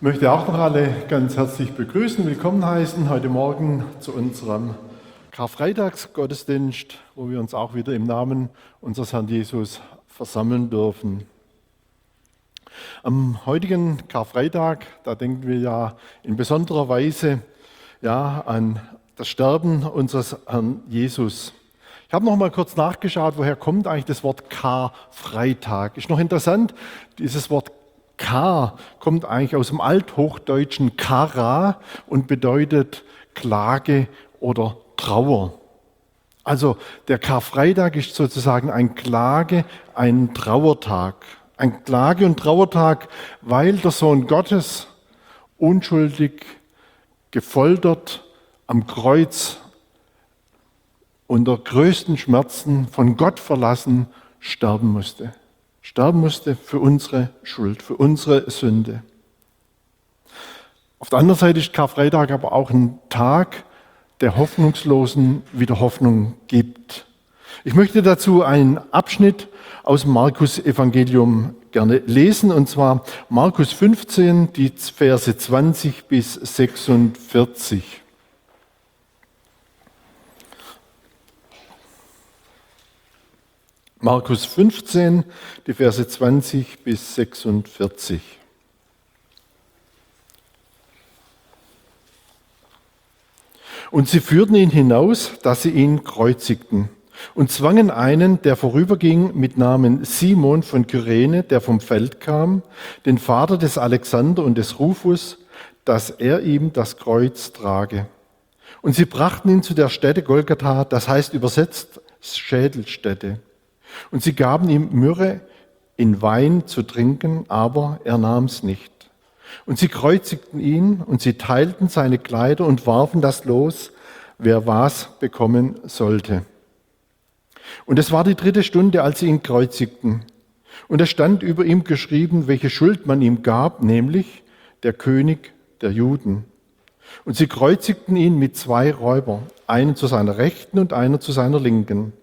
Ich möchte auch noch alle ganz herzlich begrüßen, willkommen heißen heute Morgen zu unserem Karfreitagsgottesdienst, wo wir uns auch wieder im Namen unseres Herrn Jesus versammeln dürfen. Am heutigen Karfreitag, da denken wir ja in besonderer Weise an das Sterben unseres Herrn Jesus. Ich habe noch mal kurz nachgeschaut, woher kommt eigentlich das Wort Karfreitag. Ist noch interessant, dieses Wort Kar kommt eigentlich aus dem althochdeutschen Kara und bedeutet Klage oder Trauer. Also der Karfreitag ist sozusagen ein ein Trauertag. Ein Klage- und Trauertag, weil der Sohn Gottes unschuldig gefoltert am Kreuz unter größten Schmerzen von Gott verlassen sterben musste. Sterben musste für unsere Schuld, für unsere Sünde. Auf der anderen Seite ist Karfreitag aber auch ein Tag, der Hoffnungslosen wieder Hoffnung gibt. Ich möchte dazu einen Abschnitt aus dem Markus-Evangelium gerne lesen, und zwar Markus 15, die Verse 20 bis 46. Markus 15, die Verse 20 bis 46. Und sie führten ihn hinaus, dass sie ihn kreuzigten, und zwangen einen, der vorüberging, mit Namen Simon von Kyrene, der vom Feld kam, den Vater des Alexander und des Rufus, dass er ihm das Kreuz trage. Und sie brachten ihn zu der Stätte Golgatha, das heißt übersetzt Schädelstätte. Und sie gaben ihm Myrrhe in Wein zu trinken, aber er nahm's nicht. Und sie kreuzigten ihn und sie teilten seine Kleider und warfen das Los, wer was bekommen sollte. Und es war die 3. Stunde, als sie ihn kreuzigten. Und es stand über ihm geschrieben, welche Schuld man ihm gab, nämlich der König der Juden. Und sie kreuzigten ihn mit 2 Räubern, einen zu seiner Rechten und einen zu seiner Linken.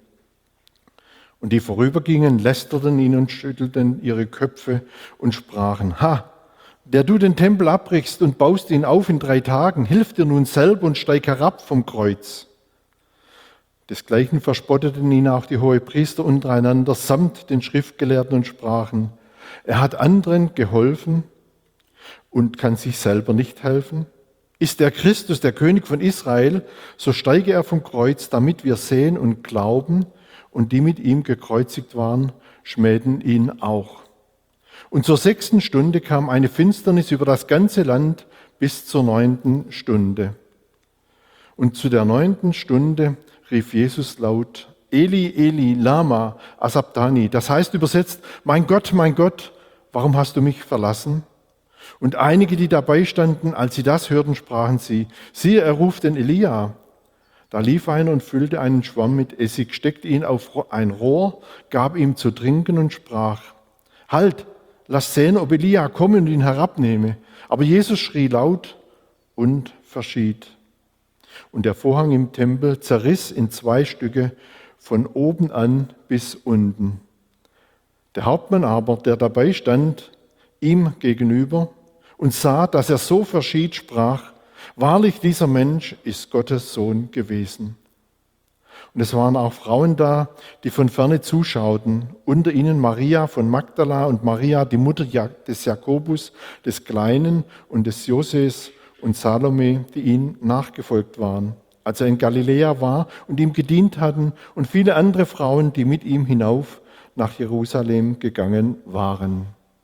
Und die vorübergingen, lästerten ihn und schüttelten ihre Köpfe und sprachen: Ha, der du den Tempel abbrichst und baust ihn auf in 3 Tagen, hilf dir nun selber und steig herab vom Kreuz. Desgleichen verspotteten ihn auch die Hohepriester untereinander samt den Schriftgelehrten und sprachen: Er hat anderen geholfen und kann sich selber nicht helfen. Ist der Christus, der König von Israel, so steige er vom Kreuz, damit wir sehen und glauben. Und die mit ihm gekreuzigt waren, schmähten ihn auch. Und zur 6. Stunde kam eine Finsternis über das ganze Land bis zur 9. Stunde. Und zu der 9. Stunde rief Jesus laut: Eli, Eli, lama asabtani. Das heißt übersetzt: mein Gott, warum hast du mich verlassen? Und einige, die dabei standen, als sie das hörten, sprachen sie: Siehe, er ruft den Elia. Da lief einer und füllte einen Schwamm mit Essig, steckte ihn auf ein Rohr, gab ihm zu trinken und sprach: Halt, lass sehen, ob Elia komme und ihn herabnehme. Aber Jesus schrie laut und verschied. Und der Vorhang im Tempel zerriss in 2 Stücke, von oben an bis unten. Der Hauptmann aber, der dabei stand, ihm gegenüber und sah, dass er so verschied, sprach: Wahrlich, dieser Mensch ist Gottes Sohn gewesen. Und es waren auch Frauen da, die von ferne zuschauten, unter ihnen Maria von Magdala und Maria, die Mutter des Jakobus, des Kleinen und des Joses und Salome, die ihm nachgefolgt waren, als er in Galiläa war und ihm gedient hatten, und viele andere Frauen, die mit ihm hinauf nach Jerusalem gegangen waren.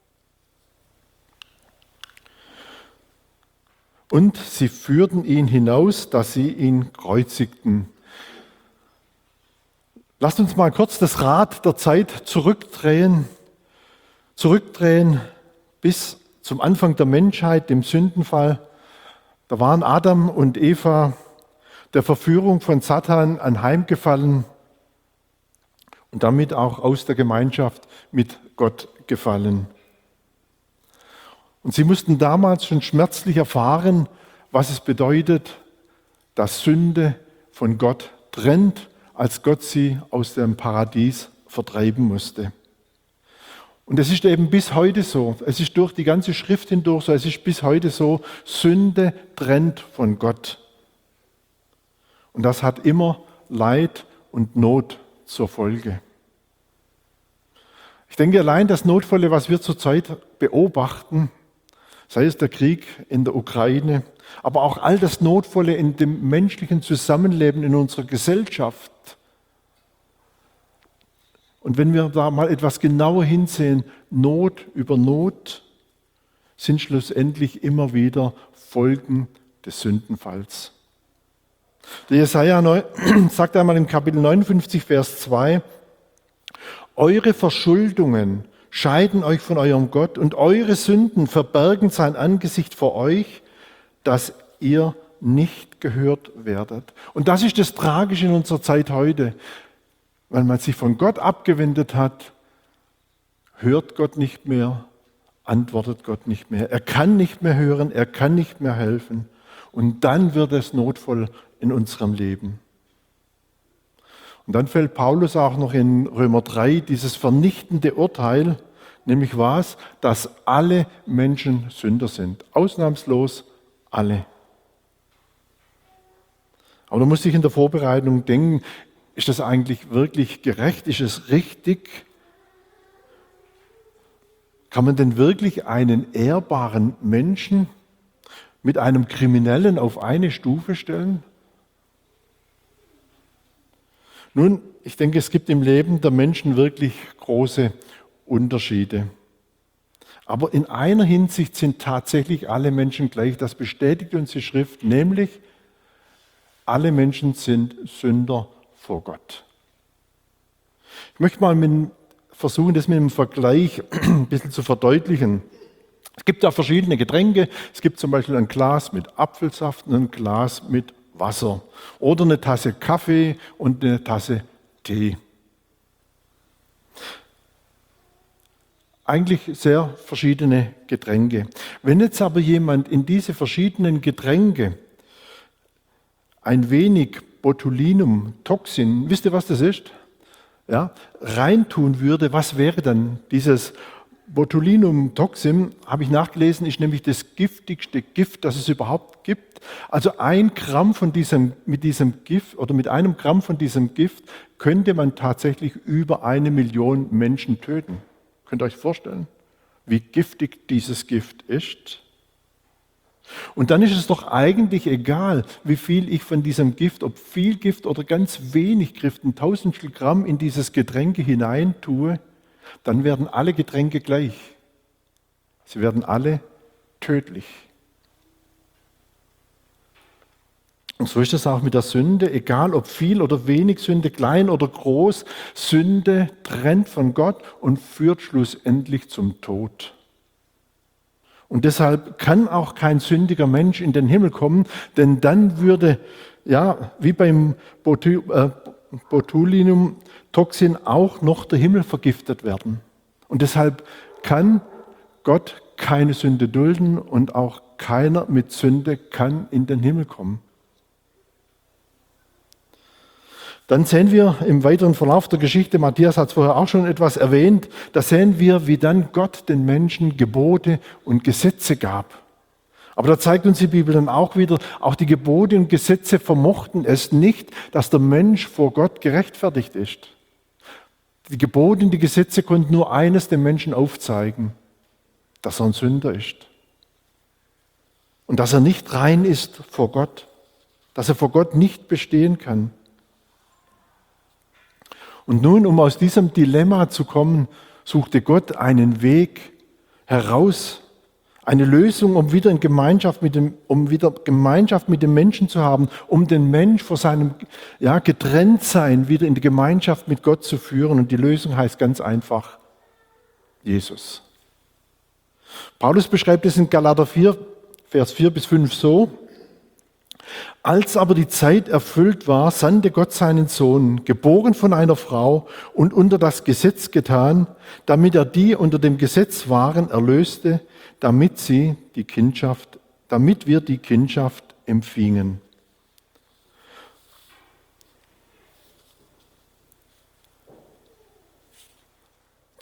Und sie führten ihn hinaus, dass sie ihn kreuzigten. Lasst uns mal kurz das Rad der Zeit zurückdrehen bis zum Anfang der Menschheit, dem Sündenfall. Da waren Adam und Eva der Verführung von Satan anheimgefallen und damit auch aus der Gemeinschaft mit Gott gefallen. Und sie mussten damals schon schmerzlich erfahren, was es bedeutet, dass Sünde von Gott trennt, als Gott sie aus dem Paradies vertreiben musste. Und es ist eben bis heute so, es ist durch die ganze Schrift hindurch so, es ist bis heute so, Sünde trennt von Gott. Und das hat immer Leid und Not zur Folge. Ich denke, allein das Notvolle, was wir zurzeit beobachten, sei es der Krieg in der Ukraine, aber auch all das Notvolle in dem menschlichen Zusammenleben in unserer Gesellschaft. Und wenn wir da mal etwas genauer hinsehen, Not über Not sind schlussendlich immer wieder Folgen des Sündenfalls. Der Jesaja sagt einmal im Kapitel 59, Vers 2, eure Verschuldungen scheiden euch von eurem Gott und eure Sünden verbergen sein Angesicht vor euch, dass ihr nicht gehört werdet. Und das ist das Tragische in unserer Zeit heute. Weil man sich von Gott abgewendet hat, hört Gott nicht mehr, antwortet Gott nicht mehr. Er kann nicht mehr hören, er kann nicht mehr helfen. Und dann wird es notvoll in unserem Leben. Und dann fällt Paulus auch noch in Römer 3 dieses vernichtende Urteil, nämlich was? Dass alle Menschen Sünder sind. Ausnahmslos alle. Aber da muss ich in der Vorbereitung denken, ist das eigentlich wirklich gerecht? Ist es richtig? Kann man denn wirklich einen ehrbaren Menschen mit einem Kriminellen auf eine Stufe stellen? Nun, ich denke, es gibt im Leben der Menschen wirklich große Unterschiede. Aber in einer Hinsicht sind tatsächlich alle Menschen gleich. Das bestätigt uns die Schrift, nämlich alle Menschen sind Sünder vor Gott. Ich möchte mal versuchen, das mit einem Vergleich ein bisschen zu verdeutlichen. Es gibt ja verschiedene Getränke. Es gibt zum Beispiel ein Glas mit Apfelsaft und ein Glas mit Wasser. Oder eine Tasse Kaffee und eine Tasse Tee. Eigentlich sehr verschiedene Getränke. Wenn jetzt aber jemand in diese verschiedenen Getränke ein wenig Botulinumtoxin, wisst ihr, was das ist? Ja, reintun würde, was wäre dann dieses Botulinumtoxin? Habe ich nachgelesen, ist nämlich das giftigste Gift, das es überhaupt gibt. Also ein Gramm mit diesem Gift oder mit einem Gramm von diesem Gift könnte man tatsächlich über 1 Million Menschen töten. Könnt ihr euch vorstellen, wie giftig dieses Gift ist? Und dann ist es doch eigentlich egal, wie viel ich von diesem Gift, ob viel Gift oder ganz wenig Gift, ein Tausendstel Gramm in dieses Getränk hineintue, dann werden alle Getränke gleich. Sie werden alle tödlich. Und so ist es auch mit der Sünde, egal ob viel oder wenig Sünde, klein oder groß, Sünde trennt von Gott und führt schlussendlich zum Tod. Und deshalb kann auch kein sündiger Mensch in den Himmel kommen, denn dann würde, ja, wie beim Botulinumtoxin auch noch der Himmel vergiftet werden. Und deshalb kann Gott keine Sünde dulden und auch keiner mit Sünde kann in den Himmel kommen. Dann sehen wir im weiteren Verlauf der Geschichte, Matthias hat es vorher auch schon etwas erwähnt, da sehen wir, wie dann Gott den Menschen Gebote und Gesetze gab. Aber da zeigt uns die Bibel dann auch wieder, auch die Gebote und Gesetze vermochten es nicht, dass der Mensch vor Gott gerechtfertigt ist. Die Gebote und die Gesetze konnten nur eines dem Menschen aufzeigen, dass er ein Sünder ist. Und dass er nicht rein ist vor Gott, dass er vor Gott nicht bestehen kann. Und nun, um aus diesem Dilemma zu kommen, suchte Gott einen Weg heraus, eine Lösung, um wieder Gemeinschaft mit dem Menschen zu haben, um den Mensch vor seinem Getrenntsein wieder in die Gemeinschaft mit Gott zu führen. Und die Lösung heißt ganz einfach Jesus. Paulus beschreibt es in Galater 4, Vers 4 bis 5 so: Als aber die Zeit erfüllt war, sandte Gott seinen Sohn, geboren von einer Frau und unter das Gesetz getan, damit er die unter dem Gesetz waren erlöste, damit wir die Kindschaft empfingen.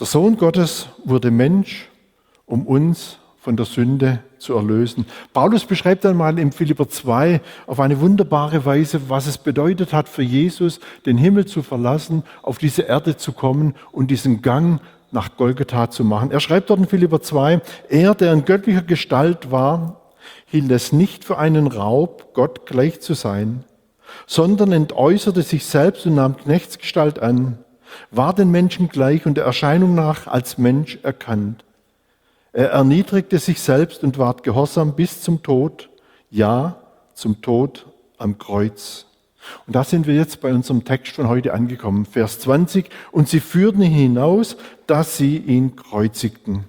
Der Sohn Gottes wurde Mensch, um uns von der Sünde zu erlösen. Paulus beschreibt einmal im Philipper 2 auf eine wunderbare Weise, was es bedeutet hat für Jesus, den Himmel zu verlassen, auf diese Erde zu kommen und diesen Gang nach Golgatha zu machen. Er schreibt dort in Philipper 2, er, der in göttlicher Gestalt war, hielt es nicht für einen Raub, Gott gleich zu sein, sondern entäußerte sich selbst und nahm Knechtsgestalt an, war den Menschen gleich und der Erscheinung nach als Mensch erkannt. Er erniedrigte sich selbst und ward gehorsam bis zum Tod, ja, zum Tod am Kreuz. Und da sind wir jetzt bei unserem Text von heute angekommen, Vers 20. Und sie führten ihn hinaus, dass sie ihn kreuzigten.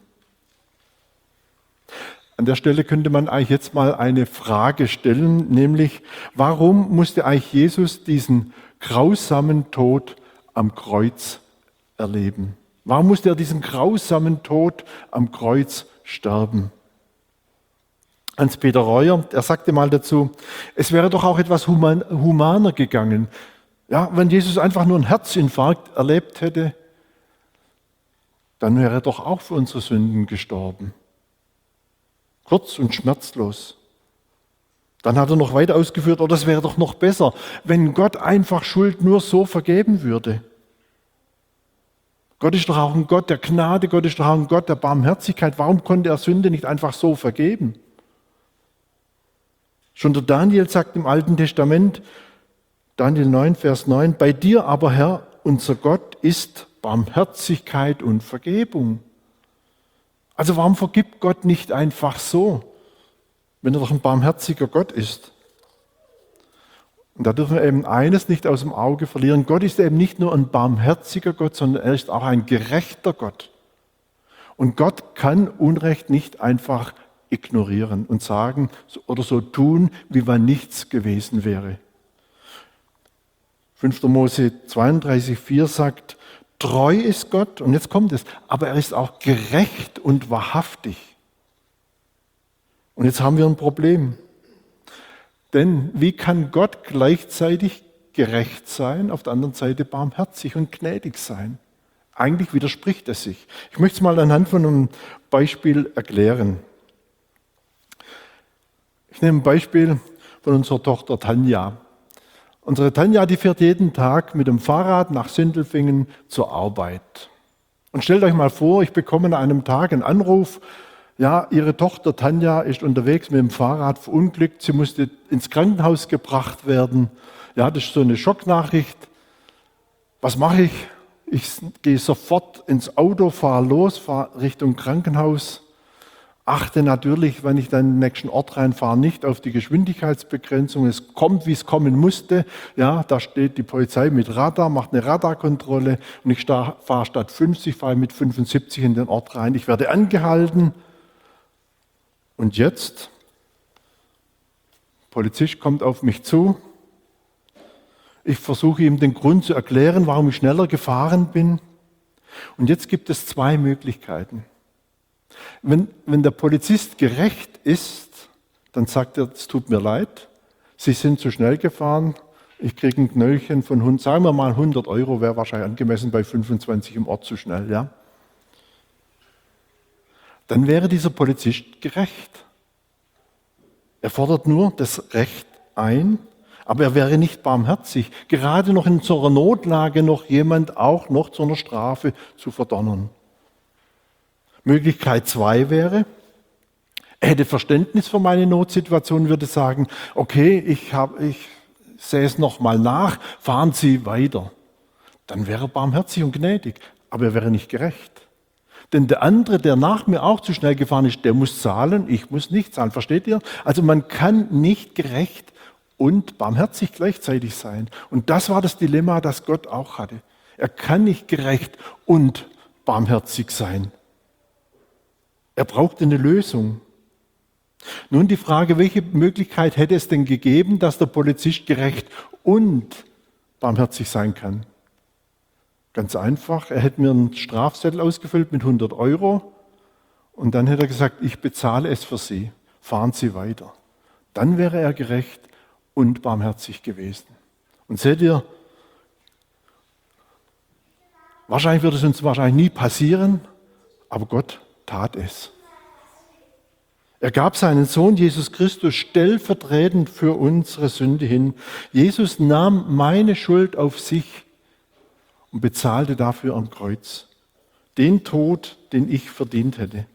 An der Stelle könnte man eigentlich jetzt mal eine Frage stellen, nämlich, warum musste eigentlich Jesus diesen grausamen Tod am Kreuz erleben? Warum musste er diesen grausamen Tod am Kreuz sterben? Hans-Peter Reuer, er sagte mal dazu, es wäre doch auch etwas humaner gegangen. Ja, wenn Jesus einfach nur einen Herzinfarkt erlebt hätte, dann wäre er doch auch für unsere Sünden gestorben. Kurz und schmerzlos. Dann hat er noch weiter ausgeführt, oh, das wäre doch noch besser, wenn Gott einfach Schuld nur so vergeben würde. Gott ist doch auch ein Gott der Gnade, Gott ist doch auch ein Gott der Barmherzigkeit. Warum konnte er Sünde nicht einfach so vergeben? Schon der Daniel sagt im Alten Testament, Daniel 9, Vers 9, bei dir aber, Herr, unser Gott, ist Barmherzigkeit und Vergebung. Also warum vergibt Gott nicht einfach so, wenn er doch ein barmherziger Gott ist? Und da dürfen wir eben eines nicht aus dem Auge verlieren. Gott ist eben nicht nur ein barmherziger Gott, sondern er ist auch ein gerechter Gott. Und Gott kann Unrecht nicht einfach ignorieren und sagen oder so tun, wie wenn nichts gewesen wäre. 5. Mose 32,4 sagt, treu ist Gott, und jetzt kommt es, aber er ist auch gerecht und wahrhaftig. Und jetzt haben wir ein Problem. Denn wie kann Gott gleichzeitig gerecht sein, auf der anderen Seite barmherzig und gnädig sein? Eigentlich widerspricht es sich. Ich möchte es mal anhand von einem Beispiel erklären. Ich nehme ein Beispiel von unserer Tochter Tanja. Unsere Tanja, die fährt jeden Tag mit dem Fahrrad nach Sindelfingen zur Arbeit. Und stellt euch mal vor, ich bekomme an einem Tag einen Anruf, ja, ihre Tochter Tanja ist unterwegs mit dem Fahrrad verunglückt, sie musste ins Krankenhaus gebracht werden. Ja, das ist so eine Schocknachricht. Was mache ich? Ich gehe sofort ins Auto, fahre los, fahre Richtung Krankenhaus. Achte natürlich, wenn ich dann in den nächsten Ort reinfahre, nicht auf die Geschwindigkeitsbegrenzung. Es kommt, wie es kommen musste. Ja, da steht die Polizei mit Radar, macht eine Radarkontrolle und ich fahre statt 50, fahre mit 75 in den Ort rein. Ich werde angehalten. Und jetzt, der Polizist kommt auf mich zu. Ich versuche ihm den Grund zu erklären, warum ich schneller gefahren bin. Und jetzt gibt es zwei Möglichkeiten. Wenn der Polizist gerecht ist, dann sagt er, es tut mir leid, Sie sind zu schnell gefahren, ich kriege ein Knöllchen von, sagen wir mal 100 Euro, wäre wahrscheinlich angemessen bei 25 im Ort zu schnell, ja. Dann wäre dieser Polizist gerecht. Er fordert nur das Recht ein, aber er wäre nicht barmherzig, gerade noch in so einer Notlage noch jemand auch noch zu einer Strafe zu verdonnern. Möglichkeit 2 wäre, er hätte Verständnis für meine Notsituation, würde sagen, okay, ich sehe es nochmal nach, fahren Sie weiter. Dann wäre er barmherzig und gnädig, aber er wäre nicht gerecht. Denn der andere, der nach mir auch zu schnell gefahren ist, der muss zahlen, ich muss nicht zahlen. Versteht ihr? Also man kann nicht gerecht und barmherzig gleichzeitig sein. Und das war das Dilemma, das Gott auch hatte. Er kann nicht gerecht und barmherzig sein. Er brauchte eine Lösung. Nun die Frage, welche Möglichkeit hätte es denn gegeben, dass der Polizist gerecht und barmherzig sein kann? Ganz einfach, er hätte mir einen Strafzettel ausgefüllt mit 100 Euro und dann hätte er gesagt, ich bezahle es für Sie, fahren Sie weiter. Dann wäre er gerecht und barmherzig gewesen. Und seht ihr, Wahrscheinlich würde es uns nie passieren, aber Gott tat es. Er gab seinen Sohn Jesus Christus stellvertretend für unsere Sünde hin. Jesus nahm meine Schuld auf sich und bezahlte dafür am Kreuz den Tod, den ich verdient hätte.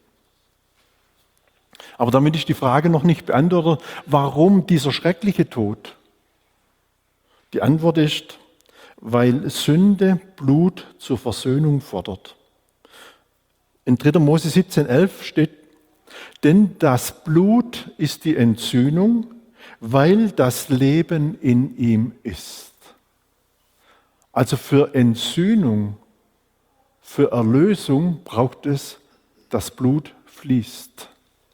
Aber damit ist die Frage noch nicht beantwortet, warum dieser schreckliche Tod? Die Antwort ist, weil Sünde Blut zur Versöhnung fordert. In 3. Mose 17,11 steht, denn das Blut ist die Entsühnung, weil das Leben in ihm ist. Also für Entsühnung, für Erlösung braucht es, dass Blut fließt.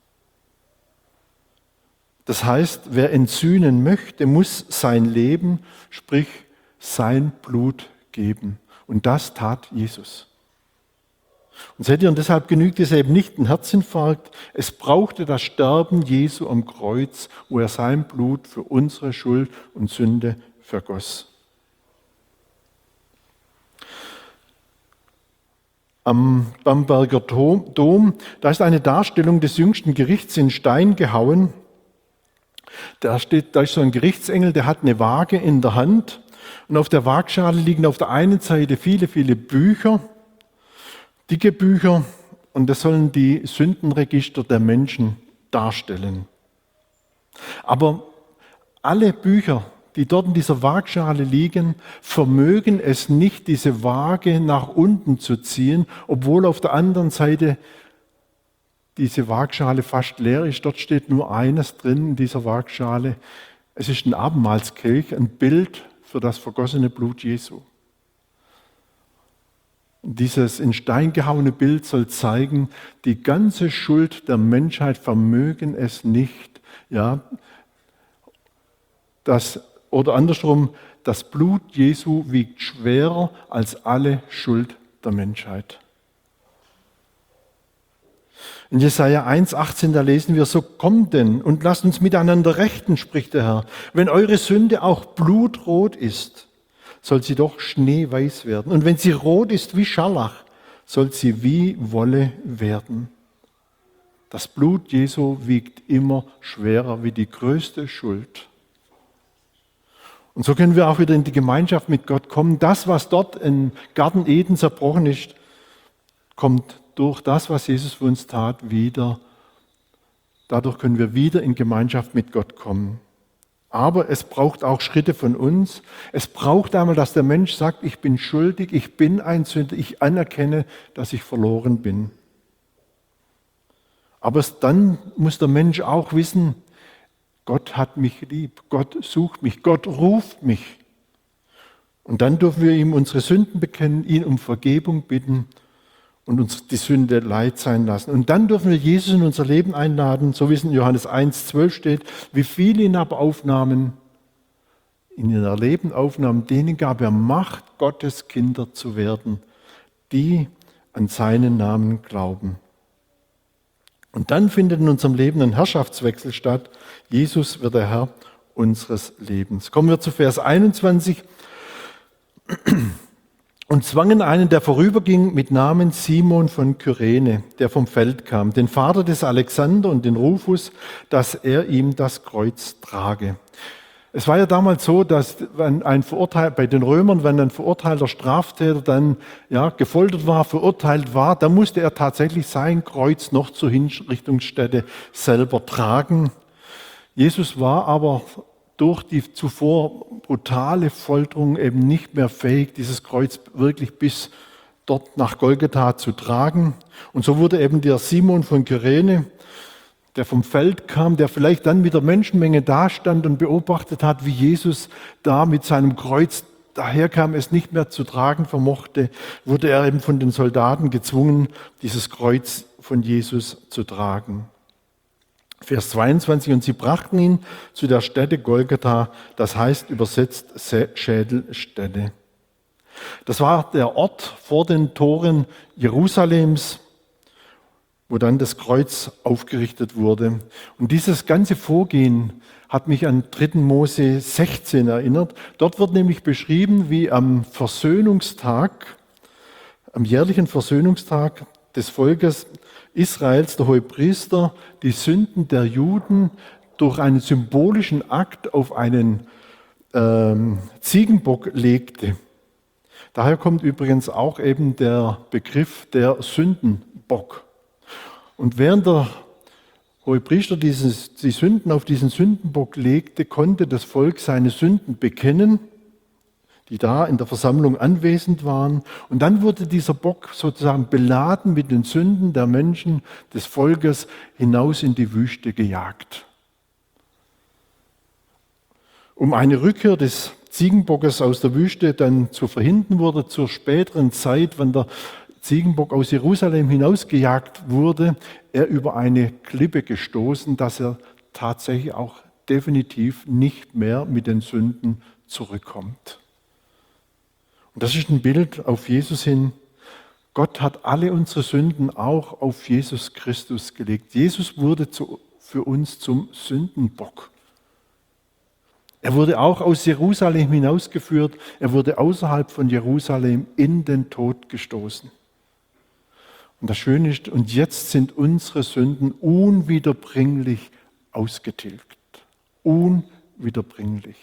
Das heißt, wer entsühnen möchte, muss sein Leben, sprich sein Blut geben. Und das tat Jesus. Und seht ihr, und deshalb genügt es eben nicht ein Herzinfarkt. Es brauchte das Sterben Jesu am Kreuz, wo er sein Blut für unsere Schuld und Sünde vergoss. Am Bamberger Dom, da ist eine Darstellung des jüngsten Gerichts in Stein gehauen. Da ist so ein Gerichtsengel, der hat eine Waage in der Hand. Und auf der Waagschale liegen auf der einen Seite viele, viele Bücher, dicke Bücher, und das sollen die Sündenregister der Menschen darstellen. Aber alle Bücher, die dort in dieser Waagschale liegen, vermögen es nicht, diese Waage nach unten zu ziehen, obwohl auf der anderen Seite diese Waagschale fast leer ist. Dort steht nur eines drin in dieser Waagschale. Es ist ein Abendmahlskelch, ein Bild für das vergossene Blut Jesu. Dieses in Stein gehauene Bild soll zeigen, die ganze Schuld der Menschheit vermögen es nicht. Ja, oder andersrum, das Blut Jesu wiegt schwerer als alle Schuld der Menschheit. In Jesaja 1,18, da lesen wir, so kommt denn und lasst uns miteinander rechten, spricht der Herr. Wenn eure Sünde auch blutrot ist, soll sie doch schneeweiß werden. Und wenn sie rot ist wie Scharlach, soll sie wie Wolle werden. Das Blut Jesu wiegt immer schwerer wie die größte Schuld. Und so können wir auch wieder in die Gemeinschaft mit Gott kommen. Das, was dort im Garten Eden zerbrochen ist, kommt durch das, was Jesus für uns tat, wieder. Dadurch können wir wieder in Gemeinschaft mit Gott kommen. Aber es braucht auch Schritte von uns. Es braucht einmal, dass der Mensch sagt, ich bin schuldig, ich bin ein Sünder, ich anerkenne, dass ich verloren bin. Aber dann muss der Mensch auch wissen, Gott hat mich lieb, Gott sucht mich, Gott ruft mich. Und dann dürfen wir ihm unsere Sünden bekennen, ihn um Vergebung bitten und uns die Sünde leid sein lassen. Und dann dürfen wir Jesus in unser Leben einladen, so wie es in Johannes 1,12 steht, wie viele ihn aber aufnahmen, in ihr Leben aufnahmen, denen gab er Macht, Gottes Kinder zu werden, die an seinen Namen glauben. Und dann findet in unserem Leben ein Herrschaftswechsel statt. Jesus wird der Herr unseres Lebens. Kommen wir zu Vers 21. Und zwangen einen, der vorüberging, mit Namen Simon von Kyrene, der vom Feld kam, den Vater des Alexander und den Rufus, dass er ihm das Kreuz trage. Es war ja damals so, dass bei den Römern, wenn ein verurteilter Straftäter dann gefoltert war, verurteilt war, dann musste er tatsächlich sein Kreuz noch zur Hinrichtungsstätte selber tragen. Jesus war aber durch die zuvor brutale Folterung eben nicht mehr fähig, dieses Kreuz wirklich bis dort nach Golgatha zu tragen. Und so wurde eben der Simon von Kyrene, der vom Feld kam, der vielleicht dann mit der Menschenmenge dastand und beobachtet hat, wie Jesus da mit seinem Kreuz daherkam, es nicht mehr zu tragen vermochte, wurde er eben von den Soldaten gezwungen, dieses Kreuz von Jesus zu tragen. Vers 22, und sie brachten ihn zu der Stätte Golgatha, das heißt übersetzt Schädelstätte. Das war der Ort vor den Toren Jerusalems, wo dann das Kreuz aufgerichtet wurde. Und dieses ganze Vorgehen hat mich an 3. Mose 16 erinnert. Dort wird nämlich beschrieben, wie am Versöhnungstag am jährlichen Versöhnungstag des Volkes Israels, der Hohepriester, die Sünden der Juden durch einen symbolischen Akt auf einen Ziegenbock legte. Daher kommt übrigens auch eben der Begriff der Sündenbock. Und während der Hohepriester die Sünden auf diesen Sündenbock legte, konnte das Volk seine Sünden bekennen, die da in der Versammlung anwesend waren. Und dann wurde dieser Bock sozusagen beladen mit den Sünden der Menschen, des Volkes, hinaus in die Wüste gejagt. Um eine Rückkehr des Ziegenbockes aus der Wüste dann zu verhindern, wurde zur späteren Zeit, wenn der Ziegenbock aus Jerusalem hinausgejagt wurde, er über eine Klippe gestoßen, dass er tatsächlich auch definitiv nicht mehr mit den Sünden zurückkommt. Und das ist ein Bild auf Jesus hin. Gott hat alle unsere Sünden auch auf Jesus Christus gelegt. Jesus wurde für uns zum Sündenbock. Er wurde auch aus Jerusalem hinausgeführt. Er wurde außerhalb von Jerusalem in den Tod gestoßen. Und das Schöne ist, und jetzt sind unsere Sünden unwiederbringlich ausgetilgt. Unwiederbringlich.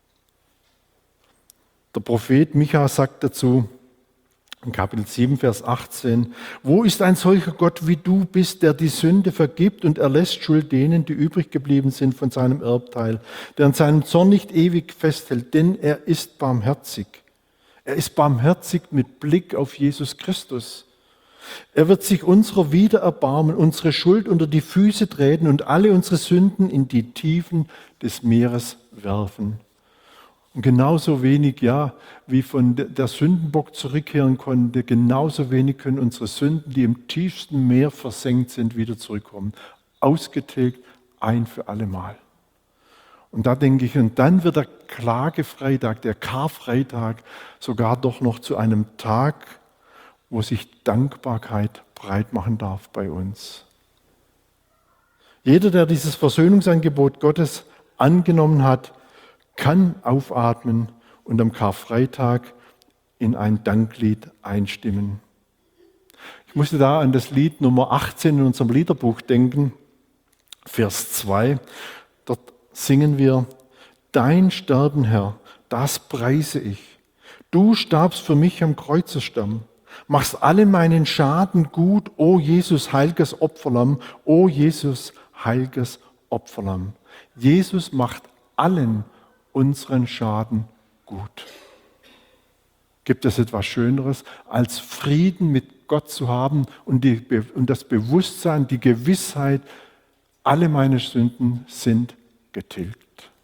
Der Prophet Micha sagt dazu, in Kapitel 7, Vers 18, wo ist ein solcher Gott wie du bist, der die Sünde vergibt und erlässt Schuld denen, die übrig geblieben sind von seinem Erbteil, der an seinem Zorn nicht ewig festhält, denn er ist barmherzig. Er ist barmherzig mit Blick auf Jesus Christus. Er wird sich unserer wieder erbarmen, unsere Schuld unter die Füße treten und alle unsere Sünden in die Tiefen des Meeres werfen. Und genauso wenig, wie von der Sündenbock zurückkehren konnte, genauso wenig können unsere Sünden, die im tiefsten Meer versenkt sind, wieder zurückkommen. Ausgetilgt, ein für alle Mal. Und da denke ich, und dann wird der Klagefreitag, der Karfreitag, sogar doch noch zu einem Tag, wo sich Dankbarkeit breit machen darf bei uns. Jeder, der dieses Versöhnungsangebot Gottes angenommen hat, kann aufatmen und am Karfreitag in ein Danklied einstimmen. Ich musste da an das Lied Nummer 18 in unserem Liederbuch denken, Vers 2. Dort singen wir, Dein Sterben, Herr, das preise ich. Du starbst für mich am Kreuzestamm, machst allen meinen Schaden gut, o Jesus, heiliges Opferlamm, o Jesus, heiliges Opferlamm. Jesus macht allen unseren Schaden gut. Gibt es etwas Schöneres, als Frieden mit Gott zu haben und das Bewusstsein, die Gewissheit, alle meine Sünden sind getilgt.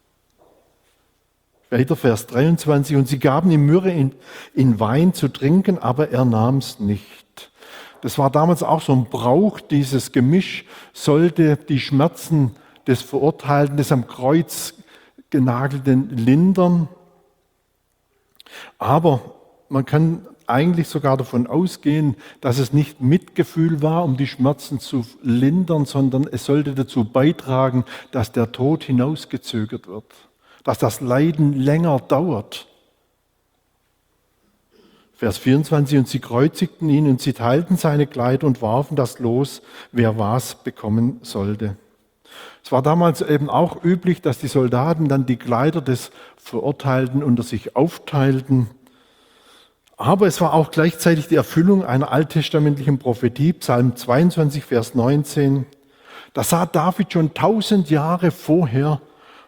Weiter Vers 23, und sie gaben ihm Myrrhe in Wein zu trinken, aber er nahm es nicht. Das war damals auch so ein Brauch, dieses Gemisch sollte die Schmerzen des Verurteilten, des am Kreuz genagelten lindern. Aber man kann eigentlich sogar davon ausgehen, dass es nicht Mitgefühl war, um die Schmerzen zu lindern, sondern es sollte dazu beitragen, dass der Tod hinausgezögert wird, dass das Leiden länger dauert. Vers 24, und sie kreuzigten ihn und sie teilten seine Kleider und warfen das Los, wer was bekommen sollte. Es war damals eben auch üblich, dass die Soldaten dann die Kleider des Verurteilten unter sich aufteilten. Aber es war auch gleichzeitig die Erfüllung einer alttestamentlichen Prophetie, Psalm 22, Vers 19. Da sah David schon 1000 Jahre vorher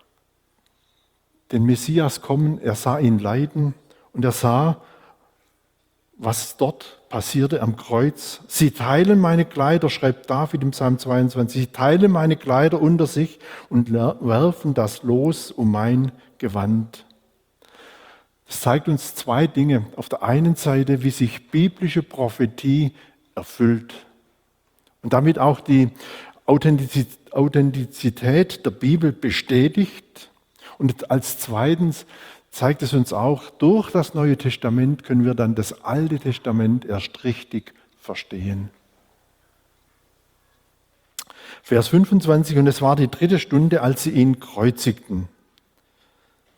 den Messias kommen, er sah ihn leiden und er sah, was dort passierte am Kreuz. Sie teilen meine Kleider, schreibt David im Psalm 22, sie teilen meine Kleider unter sich und werfen das Los um mein Gewand. Das zeigt uns zwei Dinge. Auf der einen Seite, wie sich biblische Prophetie erfüllt und damit auch die Authentizität der Bibel bestätigt. Und als zweitens zeigt es uns auch, durch das Neue Testament können wir dann das Alte Testament erst richtig verstehen. Vers 25, und es war die 3. Stunde, als sie ihn kreuzigten.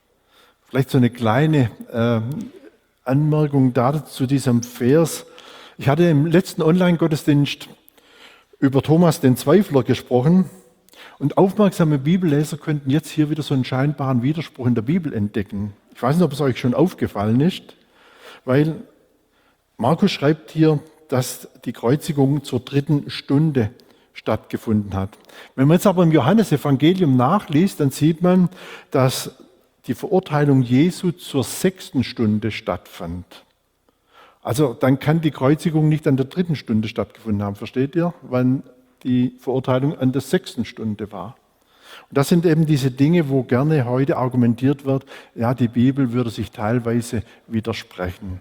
Vielleicht so eine kleine Anmerkung dazu zu diesem Vers. Ich hatte im letzten Online-Gottesdienst über Thomas den Zweifler gesprochen und aufmerksame Bibelleser könnten jetzt hier wieder so einen scheinbaren Widerspruch in der Bibel entdecken. Ich weiß nicht, ob es euch schon aufgefallen ist, weil Markus schreibt hier, dass die Kreuzigung zur 3. Stunde stattgefunden hat. Wenn man jetzt aber im Johannesevangelium nachliest, dann sieht man, dass die Verurteilung Jesu zur 6. Stunde stattfand. Also dann kann die Kreuzigung nicht an der 3. Stunde stattgefunden haben, versteht ihr? Wann die Verurteilung an der 6. Stunde war. Und das sind eben diese Dinge, wo gerne heute argumentiert wird, ja, die Bibel würde sich teilweise widersprechen.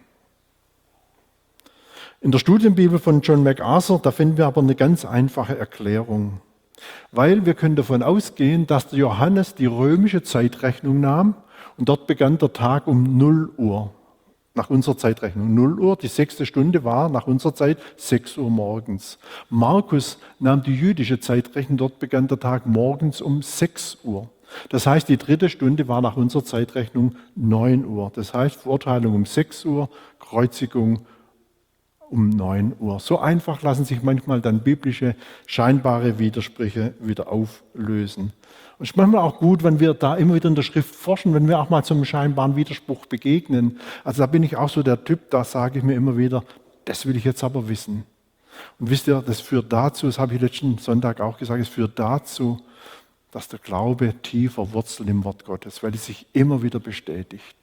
In der Studienbibel von John MacArthur, da finden wir aber eine ganz einfache Erklärung. Weil wir können davon ausgehen, dass der Johannes die römische Zeitrechnung nahm und dort begann der Tag um 0 Uhr. Nach unserer Zeitrechnung 0 Uhr, die 6. Stunde war nach unserer Zeit 6 Uhr morgens. Markus nahm die jüdische Zeitrechnung, dort begann der Tag morgens um 6 Uhr. Das heißt, die 3. Stunde war nach unserer Zeitrechnung 9 Uhr. Das heißt, Verurteilung um 6 Uhr, Kreuzigung um 9 Uhr. So einfach lassen sich manchmal dann biblische scheinbare Widersprüche wieder auflösen. Und es ist manchmal auch gut, wenn wir da immer wieder in der Schrift forschen, wenn wir auch mal zum scheinbaren Widerspruch begegnen. Also da bin ich auch so der Typ, da sage ich mir immer wieder, das will ich jetzt aber wissen. Und wisst ihr, das führt dazu, das habe ich letzten Sonntag auch gesagt, es führt dazu, dass der Glaube tiefer wurzelt im Wort Gottes, weil es sich immer wieder bestätigt.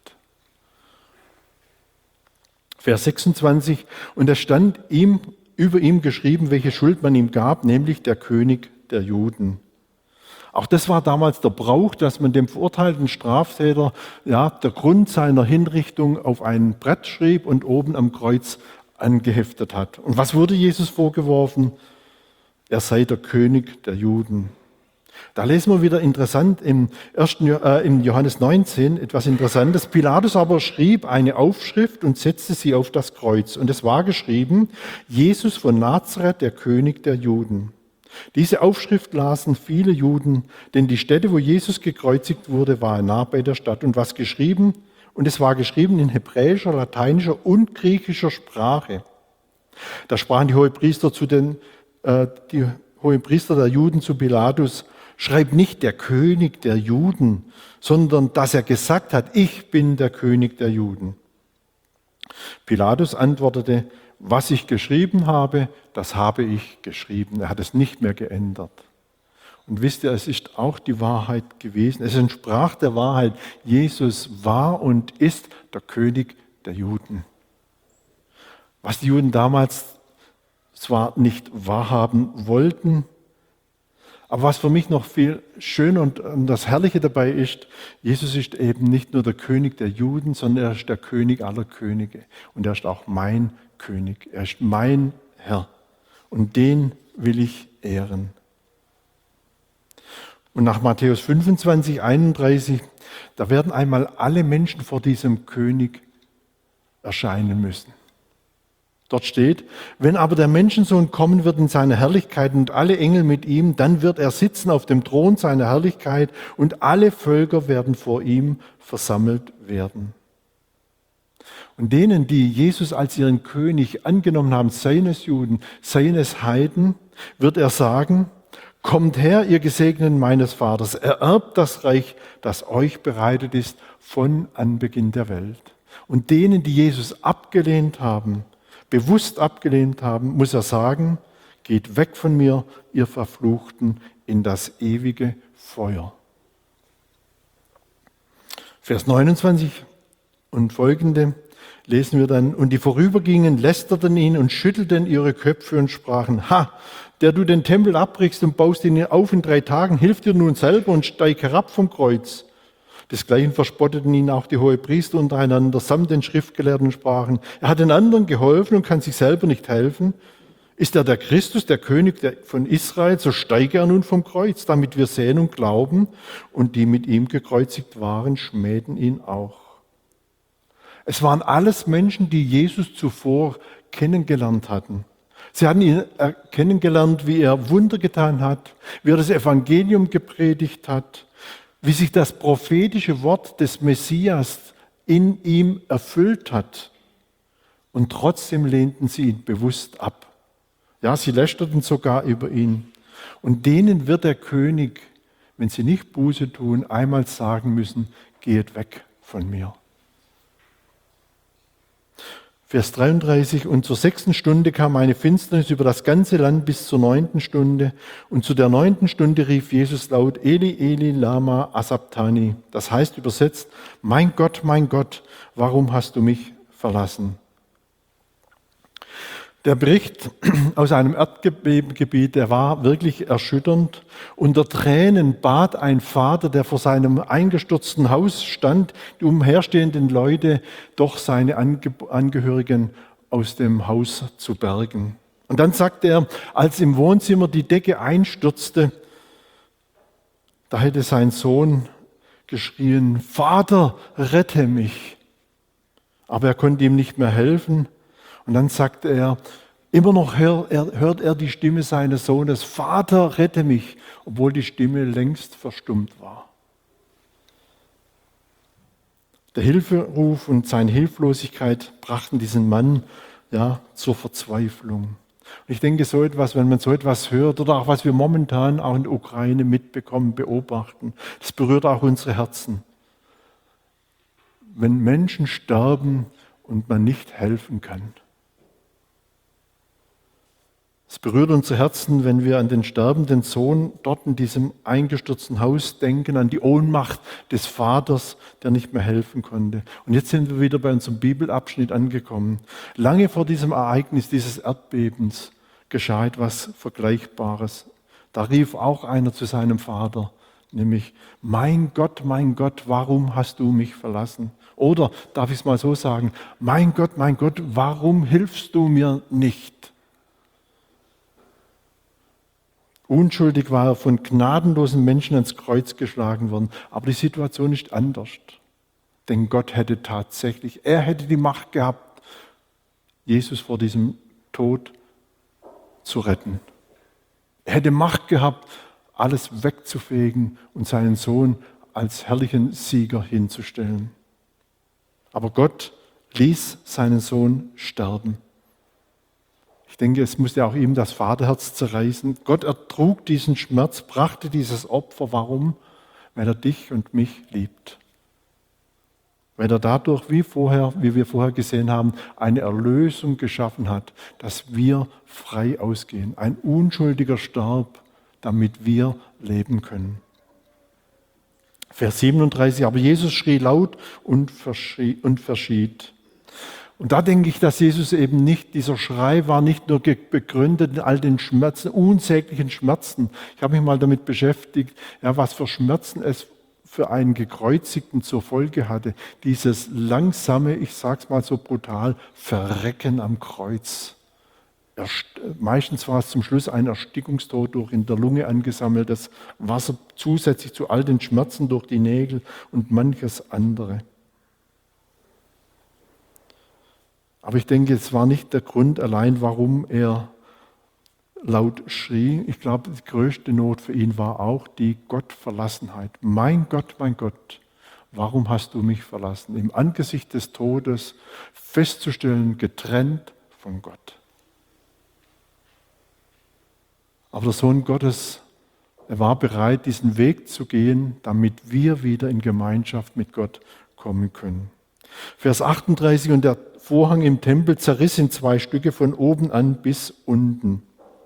Vers 26, und es stand über ihm geschrieben, welche Schuld man ihm gab, nämlich der König der Juden. Auch das war damals der Brauch, dass man dem verurteilten Straftäter der Grund seiner Hinrichtung auf ein Brett schrieb und oben am Kreuz angeheftet hat. Und was wurde Jesus vorgeworfen? Er sei der König der Juden. Da lesen wir wieder interessant im Johannes 19 etwas Interessantes. Pilatus aber schrieb eine Aufschrift und setzte sie auf das Kreuz. Und es war geschrieben, Jesus von Nazareth, der König der Juden. Diese Aufschrift lasen viele Juden, denn die Stätte, wo Jesus gekreuzigt wurde, war nah bei der Stadt. Und es war geschrieben in hebräischer, lateinischer und griechischer Sprache. Da sprachen die Hohepriester der Juden zu Pilatus, schreib nicht der König der Juden, sondern dass er gesagt hat, ich bin der König der Juden. Pilatus antwortete, was ich geschrieben habe, das habe ich geschrieben. Er hat es nicht mehr geändert. Und wisst ihr, es ist auch die Wahrheit gewesen. Es entsprach der Wahrheit. Jesus war und ist der König der Juden. Was die Juden damals zwar nicht wahrhaben wollten, aber was für mich noch viel schöner und das Herrliche dabei ist, Jesus ist eben nicht nur der König der Juden, sondern er ist der König aller Könige. Und er ist auch mein König. Er ist mein Herr. Und den will ich ehren. Und nach Matthäus 25, 31, da werden einmal alle Menschen vor diesem König erscheinen müssen. Dort steht, wenn aber der Menschensohn kommen wird in seiner Herrlichkeit und alle Engel mit ihm, dann wird er sitzen auf dem Thron seiner Herrlichkeit und alle Völker werden vor ihm versammelt werden. Und denen, die Jesus als ihren König angenommen haben, seien es Juden, seien es Heiden, wird er sagen, kommt her, ihr Gesegneten meines Vaters, ererbt das Reich, das euch bereitet ist von Anbeginn der Welt. Und denen, die Jesus abgelehnt haben, bewusst abgelehnt haben, muss er sagen, geht weg von mir, ihr Verfluchten, in das ewige Feuer. Vers 29 und folgende lesen wir dann, und die vorübergingen, lästerten ihn und schüttelten ihre Köpfe und sprachen, ha, der du den Tempel abbrichst und baust ihn auf in 3 Tagen, hilf dir nun selber und steig herab vom Kreuz. Desgleichen verspotteten ihn auch die Hohepriester untereinander, samt den Schriftgelehrten und sprachen, er hat den anderen geholfen und kann sich selber nicht helfen. Ist er der Christus, der König von Israel, so steige er nun vom Kreuz, damit wir sehen und glauben. Und die mit ihm gekreuzigt waren, schmähten ihn auch. Es waren alles Menschen, die Jesus zuvor kennengelernt hatten. Sie hatten ihn kennengelernt, wie er Wunder getan hat, wie er das Evangelium gepredigt hat, wie sich das prophetische Wort des Messias in ihm erfüllt hat. Und trotzdem lehnten sie ihn bewusst ab. Ja, sie lästerten sogar über ihn. Und denen wird der König, wenn sie nicht Buße tun, einmal sagen müssen, geht weg von mir. Vers 33, und zur 6. Stunde kam eine Finsternis über das ganze Land bis zur 9. Stunde. Und zu der 9. Stunde rief Jesus laut, Eli, Eli, lama asabtani. Das heißt übersetzt, mein Gott, warum hast du mich verlassen? Der Bericht aus einem Erdbebengebiet, der war wirklich erschütternd. Unter Tränen bat ein Vater, der vor seinem eingestürzten Haus stand, die umherstehenden Leute, doch seine Angehörigen aus dem Haus zu bergen. Und dann sagte er, als im Wohnzimmer die Decke einstürzte, da hätte sein Sohn geschrien, Vater, rette mich. Aber er konnte ihm nicht mehr helfen. Und dann sagte er, immer noch hört er die Stimme seines Sohnes, Vater, rette mich, obwohl die Stimme längst verstummt war. Der Hilferuf und seine Hilflosigkeit brachten diesen Mann zur Verzweiflung. Und ich denke, so etwas, wenn man so etwas hört oder auch was wir momentan auch in der Ukraine mitbekommen, beobachten, das berührt auch unsere Herzen. Wenn Menschen sterben und man nicht helfen kann. Es berührt unsere Herzen, wenn wir an den sterbenden Sohn dort in diesem eingestürzten Haus denken, an die Ohnmacht des Vaters, der nicht mehr helfen konnte. Und jetzt sind wir wieder bei unserem Bibelabschnitt angekommen. Lange vor diesem Ereignis dieses Erdbebens geschah etwas Vergleichbares. Da rief auch einer zu seinem Vater, nämlich, mein Gott, warum hast du mich verlassen? Oder, darf ich es mal so sagen, mein Gott, warum hilfst du mir nicht? Unschuldig war er von gnadenlosen Menschen ans Kreuz geschlagen worden. Aber die Situation ist anders. Denn Gott hätte er hätte die Macht gehabt, Jesus vor diesem Tod zu retten. Er hätte Macht gehabt, alles wegzufegen und seinen Sohn als herrlichen Sieger hinzustellen. Aber Gott ließ seinen Sohn sterben. Ich denke, es musste auch ihm das Vaterherz zerreißen. Gott ertrug diesen Schmerz, brachte dieses Opfer. Warum? Weil er dich und mich liebt. Weil er dadurch, wie wir vorher gesehen haben, eine Erlösung geschaffen hat, dass wir frei ausgehen. Ein Unschuldiger starb, damit wir leben können. Vers 37, aber Jesus schrie laut und verschied. Und da denke ich, dass Jesus eben nicht, dieser Schrei war nicht nur begründet in all den Schmerzen, unsäglichen Schmerzen. Ich habe mich mal damit beschäftigt, was für Schmerzen es für einen Gekreuzigten zur Folge hatte. Dieses langsame, ich sage es mal so brutal, Verrecken am Kreuz. Meistens war es zum Schluss ein Erstickungstod durch in der Lunge angesammeltes Wasser, zusätzlich zu all den Schmerzen durch die Nägel und manches andere. Aber ich denke, es war nicht der Grund allein, warum er laut schrie. Ich glaube, die größte Not für ihn war auch die Gottverlassenheit. Mein Gott, warum hast du mich verlassen? Im Angesicht des Todes festzustellen, getrennt von Gott. Aber der Sohn Gottes, er war bereit, diesen Weg zu gehen, damit wir wieder in Gemeinschaft mit Gott kommen können. Vers 38, und der Vorhang im Tempel zerriss in 2 Stücke von oben an bis unten.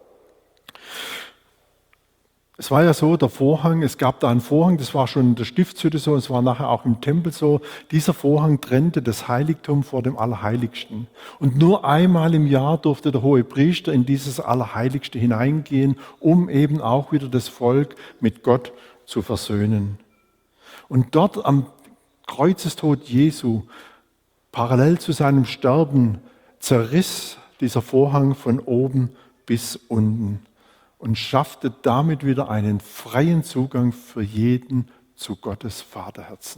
Es war ja so, es gab da einen Vorhang, das war schon in der Stiftshütte so, es war nachher auch im Tempel so. Dieser Vorhang trennte das Heiligtum vor dem Allerheiligsten. Und nur einmal im Jahr durfte der Hohepriester in dieses Allerheiligste hineingehen, um eben auch wieder das Volk mit Gott zu versöhnen. Und dort am Kreuzestod Jesu, parallel zu seinem Sterben, zerriss dieser Vorhang von oben bis unten und schaffte damit wieder einen freien Zugang für jeden zu Gottes Vaterherzen.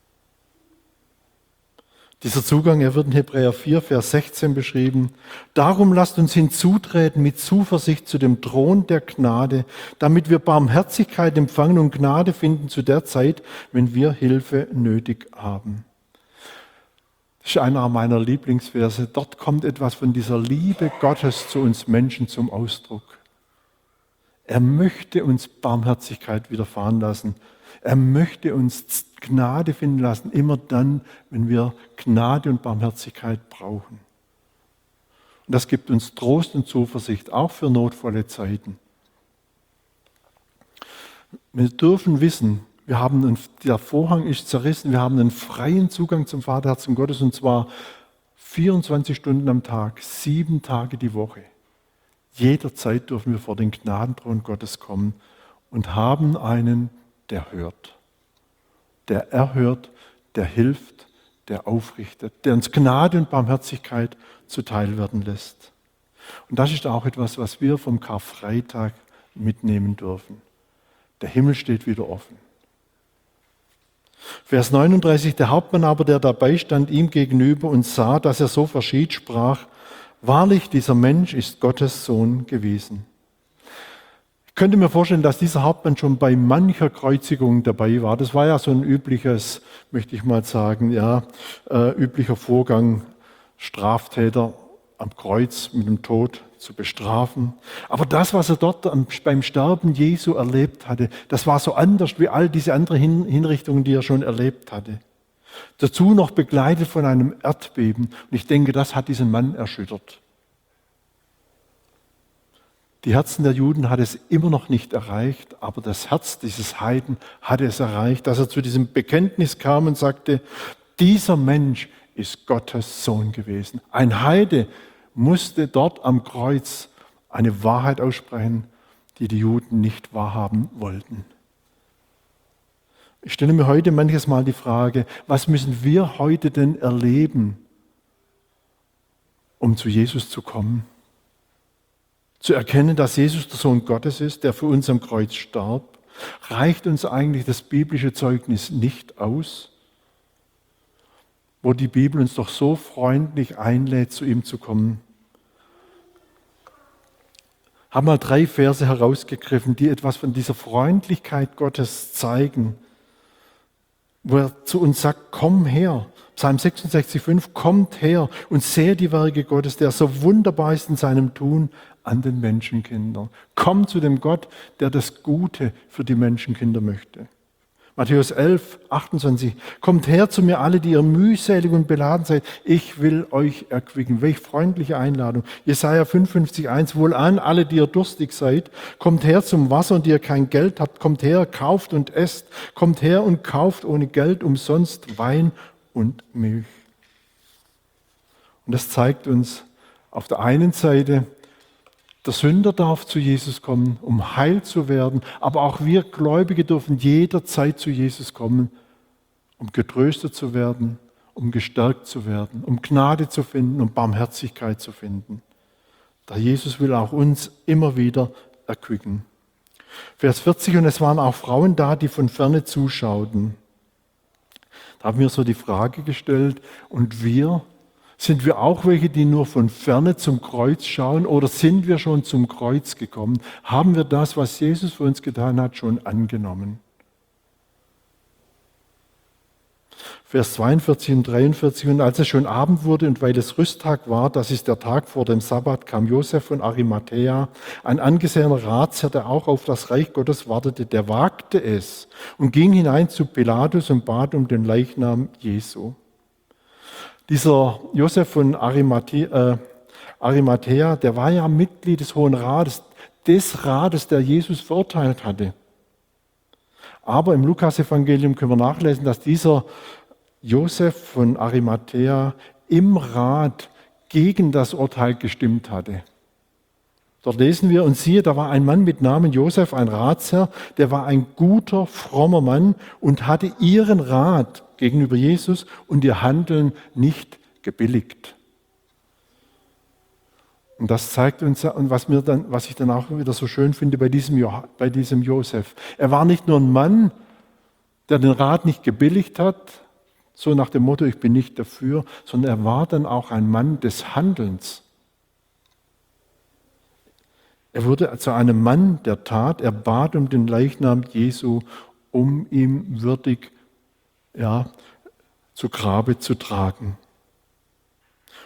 Dieser Zugang, er wird in Hebräer 4, Vers 16 beschrieben. Darum lasst uns hinzutreten mit Zuversicht zu dem Thron der Gnade, damit wir Barmherzigkeit empfangen und Gnade finden zu der Zeit, wenn wir Hilfe nötig haben. Das ist einer meiner Lieblingsverse. Dort kommt etwas von dieser Liebe Gottes zu uns Menschen zum Ausdruck. Er möchte uns Barmherzigkeit widerfahren lassen. Er möchte uns Gnade finden lassen, immer dann, wenn wir Gnade und Barmherzigkeit brauchen. Und das gibt uns Trost und Zuversicht, auch für notvolle Zeiten. Wir dürfen wissen, der Vorhang ist zerrissen, wir haben einen freien Zugang zum Vaterherzen Gottes, und zwar 24 Stunden am Tag, 7 Tage die Woche. Jederzeit dürfen wir vor den Gnadenthron Gottes kommen und haben einen, der hört. Der erhört, der hilft, der aufrichtet, der uns Gnade und Barmherzigkeit zuteil werden lässt. Und das ist auch etwas, was wir vom Karfreitag mitnehmen dürfen. Der Himmel steht wieder offen. Vers 39, der Hauptmann aber, der dabei stand, ihm gegenüber und sah, dass er so verschied, sprach: Wahrlich, dieser Mensch ist Gottes Sohn gewesen. Ich könnte mir vorstellen, dass dieser Hauptmann schon bei mancher Kreuzigung dabei war. Das war ja so ein übliches, möchte ich mal sagen, üblicher Vorgang, Straftäter am Kreuz mit dem Tod zu bestrafen. Aber das, was er dort beim Sterben Jesu erlebt hatte, das war so anders wie all diese anderen Hinrichtungen, die er schon erlebt hatte. Dazu noch begleitet von einem Erdbeben. Und ich denke, das hat diesen Mann erschüttert. Die Herzen der Juden hat es immer noch nicht erreicht, aber das Herz dieses Heiden hat es erreicht, dass er zu diesem Bekenntnis kam und sagte: Dieser Mensch ist Gottes Sohn gewesen. Ein Heide musste dort am Kreuz eine Wahrheit aussprechen, die die Juden nicht wahrhaben wollten. Ich stelle mir heute manches Mal die Frage, was müssen wir heute denn erleben, um zu Jesus zu kommen? Zu erkennen, dass Jesus der Sohn Gottes ist, der für uns am Kreuz starb. Reicht uns eigentlich das biblische Zeugnis nicht aus, wo die Bibel uns doch so freundlich einlädt, zu ihm zu kommen? Ich habe mal 3 Verse herausgegriffen, die etwas von dieser Freundlichkeit Gottes zeigen, wo er zu uns sagt: Komm her. Psalm 66,5: Kommt her und seht die Werke Gottes, der so wunderbar ist in seinem Tun an den Menschenkindern. Komm zu dem Gott, der das Gute für die Menschenkinder möchte. Matthäus 11,28: Kommt her zu mir alle, die ihr mühselig und beladen seid. Ich will euch erquicken. Welch freundliche Einladung. Jesaja 55,1: Wohlan alle, die ihr durstig seid. Kommt her zum Wasser, und die ihr kein Geld habt. Kommt her, kauft und esst. Kommt her und kauft ohne Geld umsonst Wein und Milch. Und das zeigt uns auf der einen Seite, der Sünder darf zu Jesus kommen, um heil zu werden, aber auch wir Gläubige dürfen jederzeit zu Jesus kommen, um getröstet zu werden, um gestärkt zu werden, um Gnade zu finden, um Barmherzigkeit zu finden. Der Jesus will auch uns immer wieder erquicken. Vers 40: Und es waren auch Frauen da, die von ferne zuschauten. Da haben wir so die Frage gestellt, und wir? Sind wir auch welche, die nur von ferne zum Kreuz schauen, oder sind wir schon zum Kreuz gekommen? Haben wir das, was Jesus für uns getan hat, schon angenommen? Vers 42 und 43: Und als es schon Abend wurde und weil es Rüsttag war, das ist der Tag vor dem Sabbat, kam Josef von Arimathäa, ein angesehener Ratsherr, der auch auf das Reich Gottes wartete, der wagte es und ging hinein zu Pilatus und bat um den Leichnam Jesu. Dieser Josef von Arimathäa, der war ja Mitglied des Hohen Rates, des Rates, der Jesus verurteilt hatte. Aber im Lukas-Evangelium können wir nachlesen, dass dieser Josef von Arimathäa im Rat gegen das Urteil gestimmt hatte. Dort lesen wir: Und siehe, da war ein Mann mit Namen Josef, ein Ratsherr, der war ein guter, frommer Mann und hatte ihren Rat gegenüber Jesus und ihr Handeln nicht gebilligt. Und das zeigt uns, und was ich dann auch wieder so schön finde bei diesem Josef. Er war nicht nur ein Mann, der den Rat nicht gebilligt hat, so nach dem Motto, ich bin nicht dafür, sondern er war dann auch ein Mann des Handelns. Er wurde zu einem Mann der Tat, er bat um den Leichnam Jesu, um ihn würdig zu Grabe zu tragen.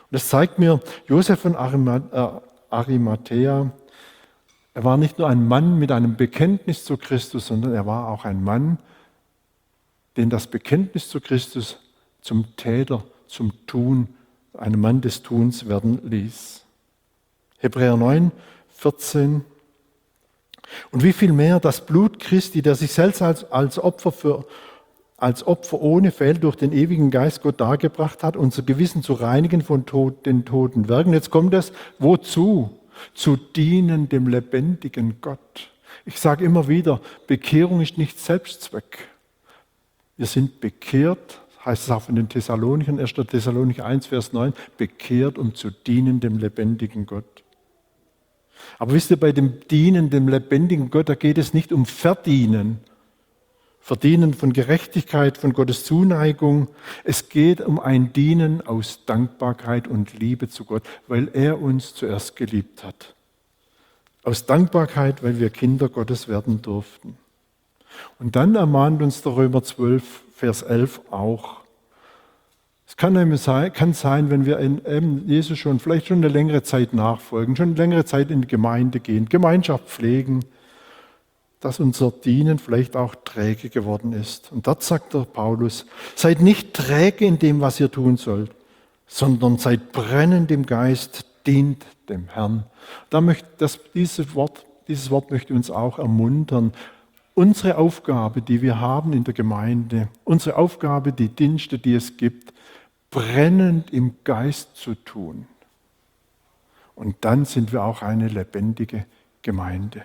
das zeigt mir, Josef von Arimathäa, er war nicht nur ein Mann mit einem Bekenntnis zu Christus, sondern er war auch ein Mann, den das Bekenntnis zu Christus zum Täter, zum Tun, einem Mann des Tuns werden ließ. Hebräer 9, 14. Und wie viel mehr das Blut Christi, der sich selbst als Opfer ohne Fehl durch den ewigen Geist Gott dargebracht hat, unser Gewissen zu reinigen von den toten Werken. Jetzt kommt es, wozu? Zu dienen dem lebendigen Gott. Ich sage immer wieder, Bekehrung ist nicht Selbstzweck. Wir sind bekehrt, heißt es auch von den Thessalonichern, 1. Thessalonicher 1, Vers 9, bekehrt, um zu dienen dem lebendigen Gott. Aber wisst ihr, bei dem Dienen dem lebendigen Gott, da geht es nicht um Verdienen. Verdienen von Gerechtigkeit, von Gottes Zuneigung. Es geht um ein Dienen aus Dankbarkeit und Liebe zu Gott, weil er uns zuerst geliebt hat. Aus Dankbarkeit, weil wir Kinder Gottes werden durften. Und dann ermahnt uns der Römer 12, Vers 11 auch. Es kann sein, wenn wir Jesus vielleicht schon eine längere Zeit nachfolgen, schon eine längere Zeit in die Gemeinde gehen, Gemeinschaft pflegen, dass unser Dienen vielleicht auch träge geworden ist. Und dort sagt der Paulus, seid nicht träge in dem, was ihr tun sollt, sondern seid brennend im Geist, dient dem Herrn. Dieses Wort möchte uns auch ermuntern. Unsere Aufgabe, die wir haben in der Gemeinde, unsere Aufgabe, die Dienste, die es gibt, brennend im Geist zu tun. Und dann sind wir auch eine lebendige Gemeinde.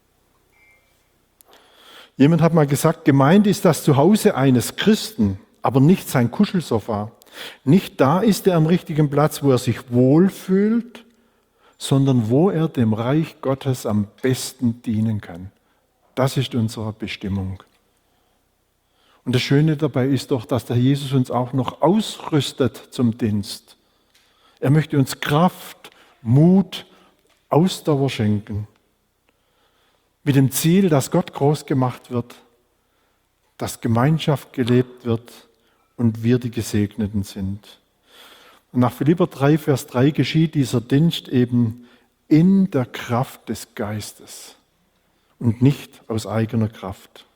Jemand hat mal gesagt, Gemeinde ist das Zuhause eines Christen, aber nicht sein Kuschelsofa. Nicht da ist er am richtigen Platz, wo er sich wohlfühlt, sondern wo er dem Reich Gottes am besten dienen kann. Das ist unsere Bestimmung. Und das Schöne dabei ist doch, dass der Jesus uns auch noch ausrüstet zum Dienst. Er möchte uns Kraft, Mut, Ausdauer schenken. Mit dem Ziel, dass Gott groß gemacht wird, dass Gemeinschaft gelebt wird und wir die Gesegneten sind. Und nach Philipper 3, Vers 3 geschieht dieser Dienst eben in der Kraft des Geistes und nicht aus eigener Kraft.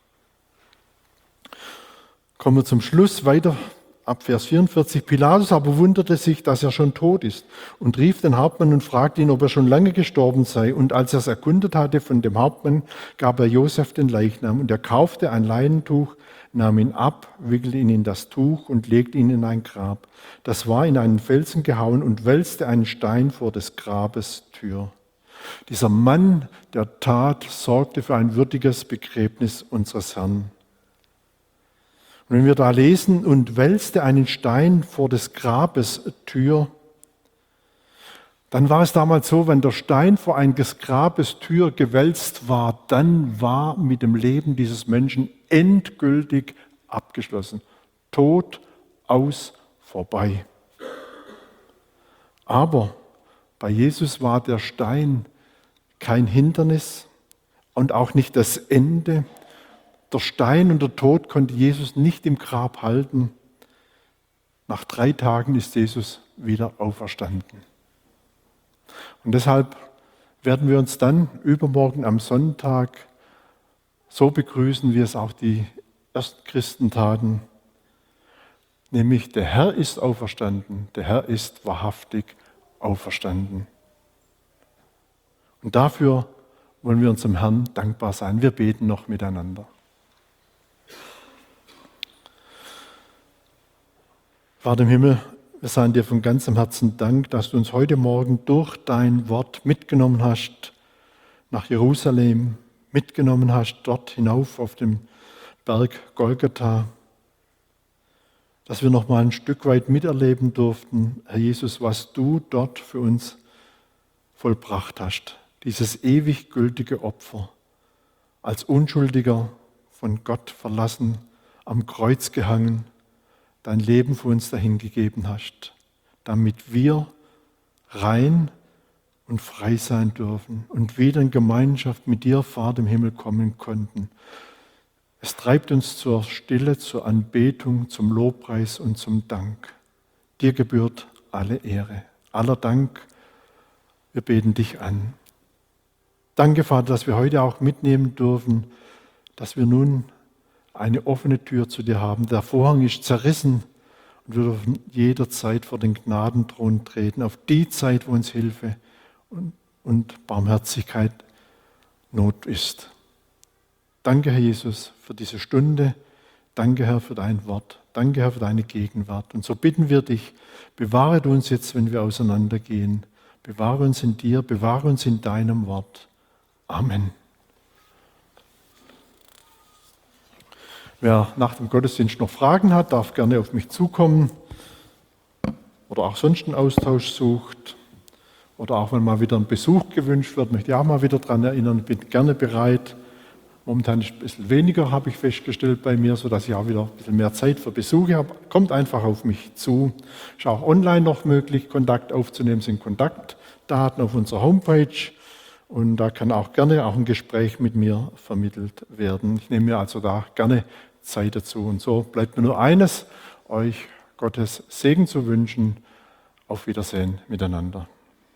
Kommen wir zum Schluss weiter. Ab Vers 44, Pilatus aber wunderte sich, dass er schon tot ist und rief den Hauptmann und fragte ihn, ob er schon lange gestorben sei. Und als er es erkundet hatte von dem Hauptmann, gab er Josef den Leichnam. Und er kaufte ein Leinentuch, nahm ihn ab, wickelte ihn in das Tuch und legte ihn in ein Grab. Das war in einen Felsen gehauen und wälzte einen Stein vor des Grabes Tür. Dieser Mann der Tat sorgte für ein würdiges Begräbnis unseres Herrn. Und wenn wir da lesen, und wälzte einen Stein vor des Grabes Tür, dann war es damals so, wenn der Stein vor eines Grabes Tür gewälzt war, dann war mit dem Leben dieses Menschen endgültig abgeschlossen. Tod, aus, vorbei. Aber bei Jesus war der Stein kein Hindernis und auch nicht das Ende. Der Stein und der Tod konnte Jesus nicht im Grab halten. Nach 3 Tagen ist Jesus wieder auferstanden. Und deshalb werden wir uns dann übermorgen am Sonntag so begrüßen, wie es auch die ersten Christen taten. Nämlich, der Herr ist auferstanden, der Herr ist wahrhaftig auferstanden. Und dafür wollen wir unserem Herrn dankbar sein. Wir beten noch miteinander. Vater im Himmel, wir sagen dir von ganzem Herzen Dank, dass du uns heute Morgen durch dein Wort mitgenommen hast nach Jerusalem, mitgenommen hast dort hinauf auf dem Berg Golgatha, dass wir noch mal ein Stück weit miterleben durften, Herr Jesus, was du dort für uns vollbracht hast. Dieses ewig gültige Opfer, als Unschuldiger, von Gott verlassen, am Kreuz gehangen, dein Leben für uns dahingegeben hast, damit wir rein und frei sein dürfen und wieder in Gemeinschaft mit dir, Vater im Himmel, kommen konnten. Es treibt uns zur Stille, zur Anbetung, zum Lobpreis und zum Dank. Dir gebührt alle Ehre. aller Dank, wir beten dich an. Danke, Vater, dass wir heute auch mitnehmen dürfen, dass wir nun eine offene Tür zu dir haben. Der Vorhang ist zerrissen und wir dürfen jederzeit vor den Gnadenthron treten, auf die Zeit, wo uns Hilfe und Barmherzigkeit Not ist. Danke, Herr Jesus, für diese Stunde. Danke, Herr, für dein Wort. Danke, Herr, für deine Gegenwart. Und so bitten wir dich, bewahre uns jetzt, wenn wir auseinandergehen. Bewahre uns in dir, bewahre uns in deinem Wort. Amen. Wer nach dem Gottesdienst noch Fragen hat, darf gerne auf mich zukommen oder auch sonst einen Austausch sucht oder auch wenn mal wieder ein Besuch gewünscht wird, möchte ich auch mal wieder daran erinnern, bin gerne bereit. Momentan ist ein bisschen weniger, habe ich festgestellt bei mir, sodass ich auch wieder ein bisschen mehr Zeit für Besuche habe. Kommt einfach auf mich zu. Ist auch online noch möglich, Kontakt aufzunehmen, sind Kontaktdaten auf unserer Homepage. Und da kann auch gerne auch ein Gespräch mit mir vermittelt werden. Ich nehme mir also da gerne Zeit dazu. Und so bleibt mir nur eines, euch Gottes Segen zu wünschen. Auf Wiedersehen miteinander.